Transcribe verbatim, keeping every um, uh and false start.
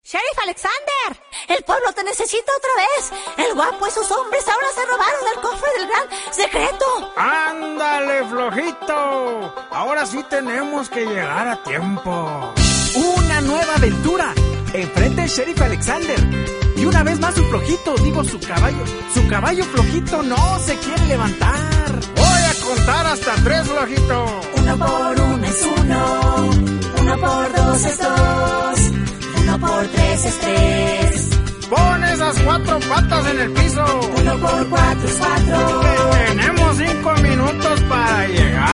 Sheriff Alexander, el pueblo te necesita otra vez. El guapo y sus hombres ahora se robaron el cofre del gran secreto. ¡Ándale, flojito! Ahora sí tenemos que llegar a tiempo. ¡Una nueva aventura! Enfrente el Sheriff Alexander. Y una vez más su flojito, digo su caballo. Su caballo flojito no se quiere levantar. Voy a contar hasta tres, flojito. Uno por uno es uno, uno por dos es dos, uno por tres es tres. Pon esas cuatro patas en el piso. Uno por cuatro es cuatro. Tenemos cinco minutos para llegar.